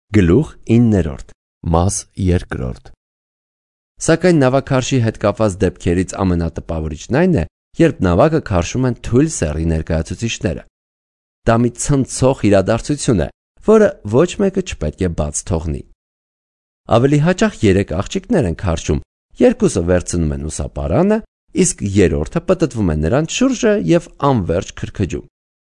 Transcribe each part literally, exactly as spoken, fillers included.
Գլուխ իններորդ, մաս երկրորդ։ Սակայն նավաքարշի հետ կապված դեպքերից ամենատպավորիչն այն է, երբ նավակը քարշում են թույլ սեռի ներկայացուցիչները։ Դա մի ցնցող իրադարձություն է, որը ոչ մեկը չպետք է բաց թողնի։ Ավելի հաճախ երեք աղջիկներ են քարշում, երկուսը վերցնում են ուսապարանը, իսկ երրորդը պտտվում է նրանց շուրջը եւ անverջ քրքջում։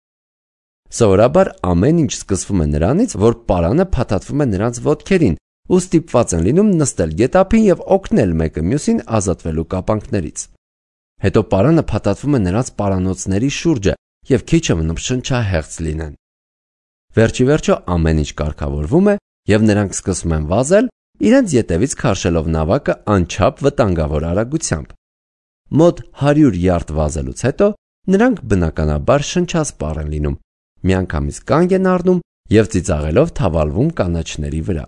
Սովորաբար ամեն ինչ սկսվում է նրանից, որ պարանը փաթաթվում է նրանց ոտքերին ու ստիպված են լինում նստել գետափին եւ օգնել մեկը մյուսին ազատվելու կապանքներից։ Հետո պարանը փաթաթվում է նրանց պարանոցների շուրջը եւ քիչը մնում շնչահեղձ լինեն։ Վերջի վերջո ամեն ինչ կարգավորվում է եւ նրանք սկսում են վազել, իրենց ետևից քարշելով նավակը անչափ վտանգավոր արագությամբ։ Մոտ հարյուր յարդ վազելուց հետո նրանք բնականաբար շնչասպառ են լինում, միանգամից կանգ են առնում եւ ծիծաղելով թավալվում կանաչների վրա։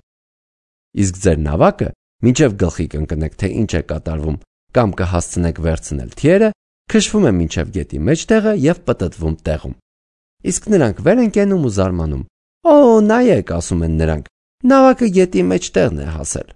Իսկ ձեր նավակը, մինչև գլխի կընկնեք, թե ինչ է կատարվում, կամ կհասցնեք վերցնել թիերը, քշվում է մինչև գետի մեջտեղը եւ պտտվում տեղում։ Իսկ նրանք վեր են կենում ու զարմանում. «Օ, նայեք», ասում են նրանք, «նավակը գետի մեջտեղն է հասել»։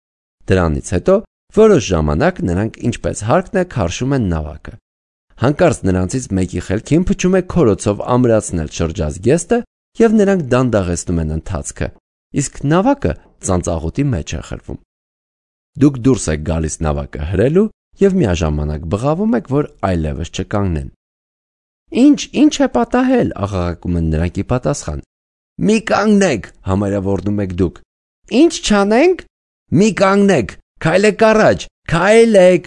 Դրանից հետո որոշ ժամանակ նրանք ինչպես հարկն է քարշում են նավակը։ Հանկարծ նրանցից մեկի խելքին փչում է քորոցով ամրացնել շրջած գեստը եւ նրանք դանդաղեցնում են ընթացքը, իսկ նավակը ծանծաղուտի մեջ է խրվում։ Դուք դուրս եք գալիս նավակը հրելու եւ միաժամանակ բղավում եք, որ այլևս չկանգնեն։ «Ինչ, ինչ է պատահել», աղաղակում են նրանք ի պատասխան։ «Մի կանգնեք», համարավորում եք դուք։ «Ինչ չանենք»։ «Մի կանգնեք, քայլեք առաջ, քայլեք»։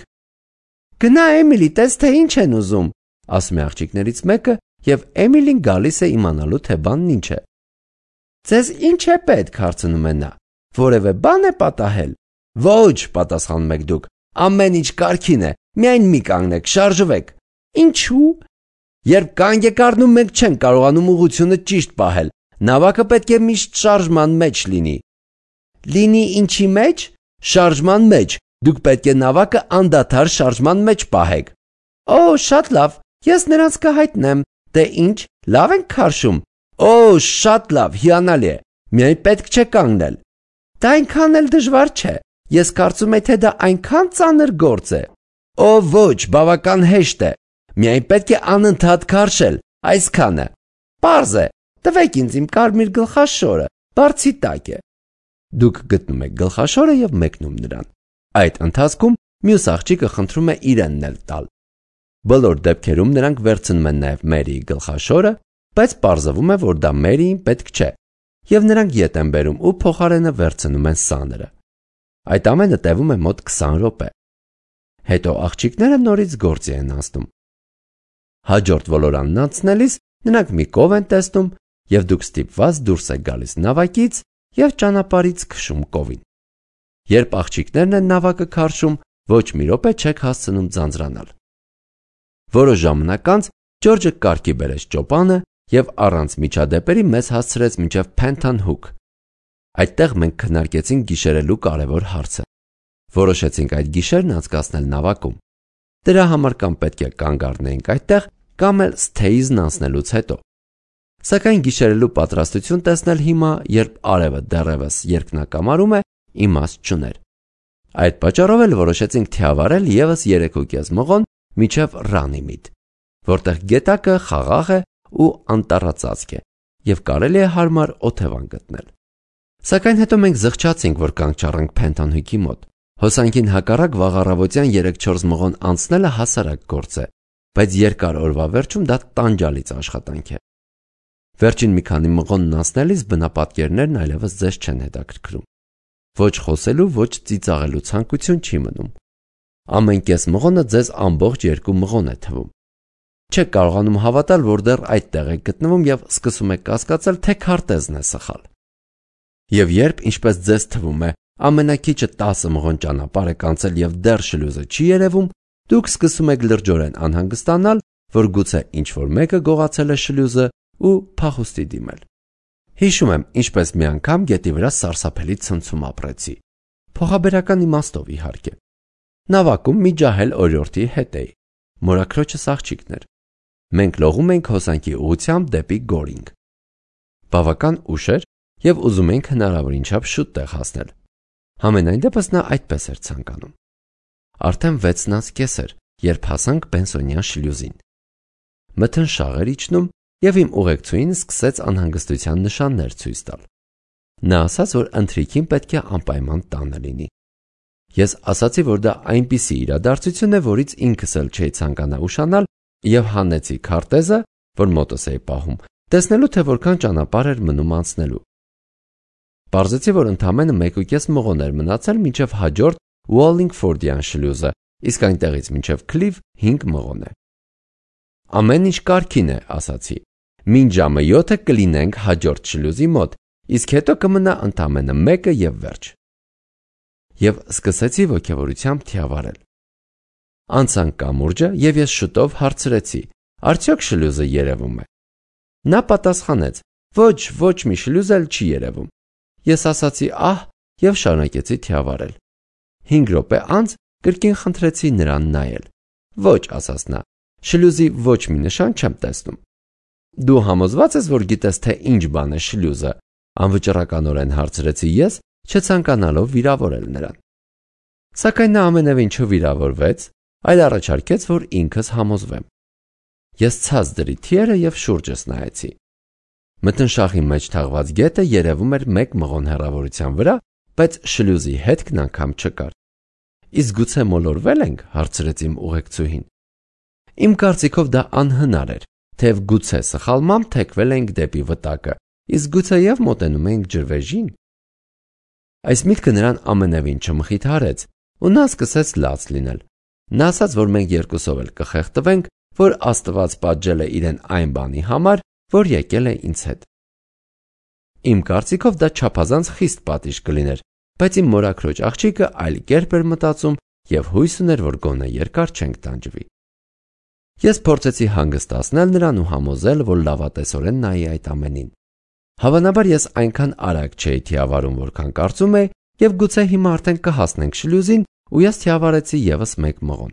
«Գնա Էմիլի, տես թե ինչ են ուզում», ասում է աղջիկներից մեկը, եւ Էմիլին գալիս է իմանալու, թե բանն ինչ է։ «Ձեզ ինչ է պետք», հարցնում է նա։ «Որևէ բան է պատահել»։ «Ոչ», պատասխանում եք դուք, «ամեն ինչ կարգին է, միայն մի կանգնեք, շարժվեք»։ «Ինչու»։ «Երբ կանգ եք առնում, մենք չենք կարողանում ուղղությունը ճիշտ պահել, նավակը պետք է միշտ շարժման մեջ լինի»։ «Լինի ինչի մեջ»։ «Շարժման մեջ, դուք պետք է նավակը անդադար շարժման մեջ պահեք»։ «Օ, շատ լավ, ես նրանց կհայտնեմ, դե ինչ, լավ ենք քարշում»։ «Օ, շատ լավ, հիանալի է, միայն պետք չէ կանգնել»։ «Դա այնքան էլ դժվար չէ, ես կարծում եմ, թե դա այնքան ծանր գործ է»։ «Օ, ոչ, բավական հեշտ է, միայն պետք է անընդհատ քարշել, այսքանը»։ «Պարզ է, տվեք ինձ իմ կարմիր գլխաշորը, բարձի տակ է»։ Դուք գտնում եք գլխաշորը եւ մեկնում նրան։ Այդ ընթացքում մյուս աղջիկը խնդրում է իրենն էլ տալ։ Բոլոր դեպքերում նրանք վերցնում են նաեւ Մերիի գլխաշորը, բայց պարզվում է, որ դա Մերիին պետք չէ, եւ նրանք ետ են բերում ու փոխարենը վերցնում են սաները։ Այդ ամենը տևում է մոտ քսան րոպե։ Հետո աղջիկները նորից գործի են անցնում։ Հաջորդ ոլորանն անցնելիս նրանք մի կով են տեսնում եւ դուք ստիպված դուրս եք գալիս նավակից եւ ճանապարհից քշում կովին։ Երբ աղջիկներն են նավակը քարշում, ոչ մի րոպե չեք հասցնում ձանձրանալ։ Որոշ ժամանակ անց Ջորջը կարգի բերեց ճոպանը եւ առանց միջադեպերի մեզ հասցրեց մինչև Փենթան Հուք։ Այդտեղ մենք քննարկեցինք գիշերելու կարևոր հարցը։ Որոշեցինք այդ գիշերն անցկացնել նավակում։ Դրա համար կամ պետք է կանգ առնեինք այդտեղ, կամ էլ Սթեյզն անցնելուց հետո։ Սակայն գիշերելու պատրաստություն տեսնել հիմա, երբ արևը դեռևս երկնակամարում է, իմաստ չուներ։ Այդ պատճառով էլ որոշեցինք թիավարել եւս երեքուկես մղոն մինչև Ռանիմիդ, որտեղ գետակը խաղաղ է ու անտառածածկ է եւ կարելի է հարմար օթևան գտնել։ Սակայն հետո մենք զղջացինք, որ կանգ չառնենք Փենթան Հուքի մոտ։ Հոսանքին հակառակ վաղ առավոտյան երեք-չորս մղոն անցնելը հասարակ գործ է, բայց երկար օրվա վերջում դա տանջալից աշխատանք է։ Վերջին մի քանի մղոնն անցնելիս բնապատկերներն այլևս ձեզ չեն հետաքրքրում։ Ոչ խոսելու, ոչ ծիծաղելու ցանկություն չի մնում։ Ամեն կես մղոնը ձեզ ամբողջ երկու մղոն է թվում։ Չեք կարողանում հավատալ, որ դեռ այդտեղ եք գտնվում եւ սկսում եք կասկածել, թե քարտեզն է սխալ։ Եվ երբ, ինչպես ձեզ թվում է, ամենակիչը տասը մղոն ճանապարհ եք անցել եւ դեռ շլյուզը չի երևում, դուք սկսում եք լրջորեն անհանգստանալ, որ գուցե ինչ-որ մեկը գողացել է շլյուզը ու փախուստի դիմել։ Հիշում եմ, ինչպես մի անգամ գետի վրա սարսափելի ցնցում ապրեցի։ Փոխաբերական իմաստով իհարկե։ Նավակում մի ջահել օրիորդի հետ էի։ Մորաքրոջս աղջիկն էր։ Մենք լողում էինք հոսանքի ուղղությամբ դեպի Գորինգ։ Բավական ուշ էր, և ուզում էինք հնարավորին չափ շուտ տեղ հասնել։ Համենայն դեպս նա այդպես էր ցանկանում։ Արդեն վեցն անց կես էր, երբ հասանք Բենսոնյան շլյուզին։ Մթնշաղ էր իջնում, և իմ ուղեկցուհին սկսեց անհանգստության նշաններ ցույց տալ։ Նա ասաց, որ ընթրիքին պետք է անպայման տանը լինի։ Ես ասացի, որ դա այնպիսի իրադարձություն է, որից ինքս էլ չէի ցանկանա ուշանալ, և հանեցի քարտեզը, որ մոտս էի պահում, տեսնելու, թե որքան ճանապարհ էր մնում անցնելու։ Պարզեցի, որ ընդամենը մեկուկես մղոն էր մնացել մինչև հաջորդ Ուոլլինգֆորդյան շլյուզը, իսկ այնտեղից մինչև Քլիվ հինգ մղոն է։ Ամեն ինչ կարգին է, ասացի։ Մինչ ժամը յոթը կլինենք հաջորդ շլյուզի մոտ, իսկ հետո կմնա ընդամենը մեկը և վերջ։ Եվ սկսեցի ոգևորությամբ թիավարել։ Անցանք կամուրջը, և ես շուտով հարցրեցի. արդյոք շլյուզը երևում է։ Նա պատասխանեց. ոչ, ոչ մի շլյուզ էլ չի երևում։ Ես ասացի ահ և շարունակեցի թիավարել։ Հինգ րոպե անց կրկին խնդրեցի նրան նայել։ Ոչ, ասաց նա, շլյուզի ոչ մի նշան չեմ տեսնում։ Դու համոզվա՞ծ ես, որ գիտես, թե ինչ բան է շլյուզը, անվճռականորեն հարցրեցի ես, չցանկանալով վիրավորել նրան։ Սակայն նա ամենևին չվիրավորվեց, այլ առաջարկեց, որ ինքս համոզվեմ։ Ես ցած դրի թիերը և շուրջս նայեցի։ Մթնշաղի մեջ թաղված գետը երևում էր մեկ մղոն հեռավորության վրա, բայց շլյուզի հետքն անգամ չկար։ Իսկ գուցե մոլորվե՞լ ենք, հարցրեց իմ ուղեկցուհին։ Իմ կարծիքով դա անհնար էր, թեև գուցե սխալմամբ թեքվել էինք դեպի վտակը, իսկ գուցեև մոտենում էինք ջրվեժին։ Այս միտքը նրան ամենևին չմխիթարեց, ու նա սկսեց լաց լինել։ Նա ասաց, որ մենք երկուսով էլ կխեղդվենք, որ Աստված պատժել է իրեն այն բանի համար, որ եկել է ինձ հետ։ Իմ կարծիքով դա չափազանց խիստ պատիժ կլիներ, բայց իմ մորաքրոջ աղջիկը այլ կերպ էր մտածում և հույս ուներ, որ գոնե երկար չենք տանջվի։ Ես փորձեցի հանգստացնել նրան ու համոզել, որ լավատեսորեն նայի այդ ամենին։ Հավանաբար ես այնքան արագ չէի թիավարում, որքան կարծում էի, և գուցե հիմա արդեն կհասնենք շլյուզին, ու ես թիավարեցի ևս մեկ մղոն։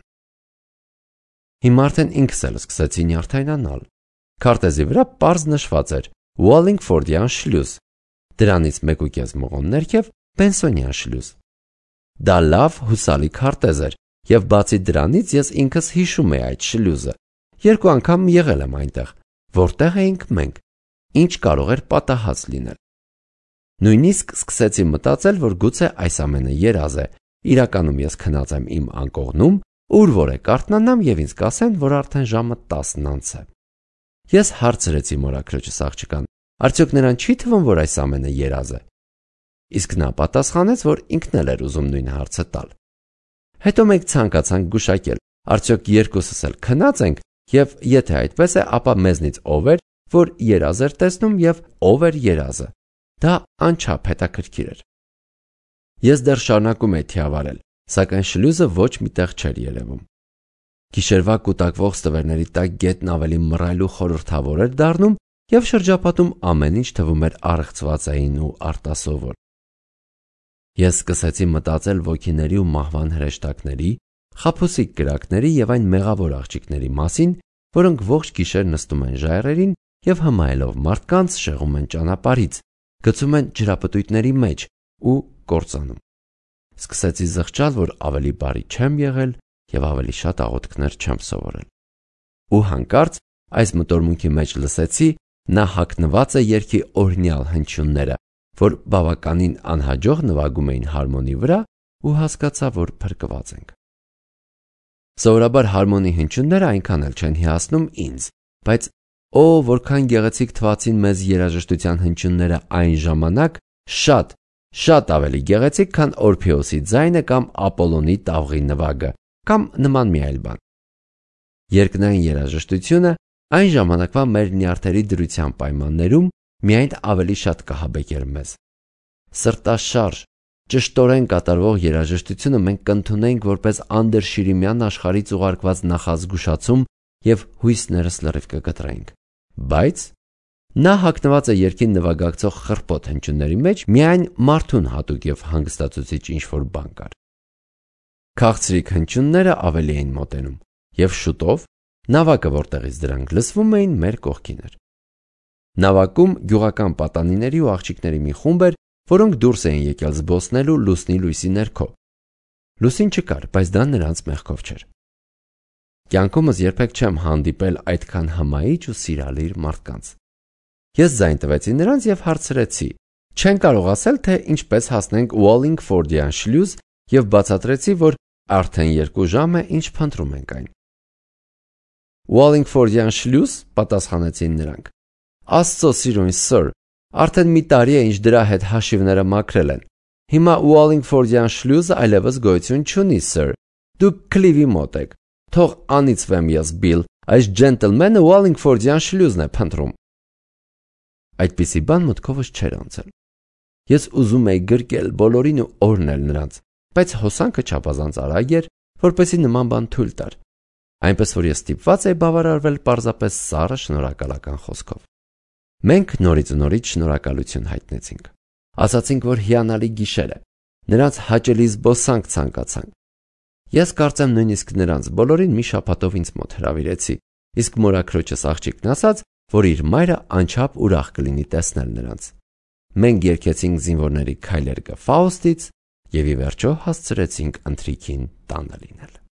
Հիմա արդեն ինքս էլ սկսեցի նյարդայնանալ։ Քարտեզի վրա պարզ նշված էր Ուոլլինգֆորդյան շլյուզ, դրանից մեկուկես մղոն ներքև Բենսոնյան շլյուզ։ Դա լավ հուսալի քարտեզ էր, և բացի դրանից ես ինքս հիշում էի այդ շլյուզը։ Երկու անգամ եղել եմ այնտեղ, որտեղ էինք մենք, ինչ կարող էր պատահած լինել։ Նույնիսկ սկսեցի մտածել, որ գուցե այս ամենը երազ է, իրականում ես քնած եմ իմ անկողնում, ուր որ է կարթնանամ և ինձ կասեն, որ արդեն ժամը տասն անց է։ Ես հարցրեցի մորաքրոջս աղջկան, արդյոք նրան չի թվում, որ այս ամենը երազ է։ Իսկ նա պատասխանեց, որ ինքն էլ էր ուզում նույն հարցը տալ։ Հետո մենք ցանկացանք գուշակել, արդյոք երկուսս էլ քնած ենք, և եթե այդպես է, ապա մեզնից ով էր, որ երազ էր տեսնում և ով էր երազը։ Դա անչափ հետաքրքիր էր։ Ես դեռ շարունակում էի թիավարել, սակայն շլյուզը ոչ մի տեղ չէր երևում։ Գիշերվա կուտակվող ստվերների տակ գետն ավելի մռայլ ու խորհրդավոր էր դառնում, և շրջապատում ամեն ինչ թվում էր առեղծվածային ու արտասովոր։ Ես սկսեցի մտածել ոգիների ու մահվան հրեշտակների, խաբուսիկ կրակների և այն մեղավոր աղջիկների մասին, որոնք ողջ գիշեր նստում են ժայռերին և հմայելով մարդկանց շեղում են ճանապարհից, գցում են ջրապտույտների մեջ ու կործանում։ Սկսեցի զղջալ, որ ավելի բարի չեմ եղել և ավելի շատ աղոթքներ չեմ սովորել։ Ու հանկարծ այս մտորմունքի մեջ լսեցի նա հագնված է երգի օրհնյալ հնչյունները, որ բավականին անհաջող նվագում էին հարմոնի վրա, ու հասկացա, որ փրկված ենք։ Սովորաբար հարմոնի հնչյունները այնքան էլ չեն հիացնում ինձ, բայց օ, որքան գեղեցիկ թվացին մեզ երաժշտության հնչյունները այն ժամանակ, շատ, շատ ավելի գեղեցիկ, քան Օրփեոսի ձայնը կամ Ապոլոնի տավղի նվագը, կամ նման մի այլ բան։ Երկնային երաժշտությունը այն ժամանակվա մեր նյարդերի դրության պայմաններում միայն ավելի շատ կհաբեկեր մեզ։ Սրտաշարժ, ճշտորեն կատարվող երաժշտությունը մենք կընդունեինք որպես անդրշիրիմյան աշխարհից ուղարկված նախազգուշացում և հույսներս լրիվ կկտրեինք։ Բայց նա հագնված է երգին նվագակցող խռպոտ հնչյունների մեջ միայն մարդուն հատուկ և հանգստացուցիչ ինչ-որ բան կար։ Քաղցրիկ հնչյունները ավելի էին մոտենում, և շուտով նավակը, որտեղից դրանք լսվում էին, մեր կողքին էր։ Նավակում գյուղական պատանիների ու աղջիկների մի խումբ էր, որոնք դուրս էին եկել զբոսնելու լուսնի լույսի ներքո։ Լուսին չկար, բայց դա նրանց մեղքով չէր։ Կյանքումս երբեք չեմ հանդիպել այդքան հմայիչ ու սիրալիր մարդկանց։ Ես ձայն տվեցի նրանց և հարցրեցի. չեն կարող ասել, թե ինչպես հասնենք Wallingford-յան շլյուզ, և բացատրեցի, որ արդեն երկու ժամ է, ինչ փնտրում ենք այն։ Wallingford-յան շլյուզ, պատասխանեցին նրանք։ Աստծո սիրուն սըր, արդեն մի տարի է, ինչ դրա հետ հաշիվները մաքրել են։ Հիմա Wallingford-յան շլյուզը այլևս գոյություն չունի, սըր։ Դուք Քլիվի մոտ եք։ Թող անիծվեմ ես, Բիլ, այս ջենտլմենը Wallingford-յան շլյուզն է փնտրում։ Այդպիսի բան մտքովս չէր անցել։ Ես ուզում էի գրկել բոլորին ու օրհնել նրանց, բայց հոսանքը չափազանց արագ էր, որպեսզի նման բան թույլ տար։ Այնպես որ ես ստիպված էի բավարարվել պարզապես սառը շնորհակալական խոսքով։ Մենք նորից ու նորից շնորհակալություն հայտնեցինք։ Ասացինք, որ հիանալի գիշեր է։ Նրանց հաճելի զբոսանք ցանկացանք։ Ես կարծեմ նույնիսկ նրանց բոլորին մի շաբաթով ինձ մոտ հրավիրեցի, իսկ մորաքրոջս աղջիկն ասաց, որ իր մայրը անչափ ուրախ կլինի տեսնել նրանց։ Մենք երգեցինք զինվորների քայլեր գ Ֆաուստից և ի վերջո հասցրեցինք ընթրիքին տանը լինել։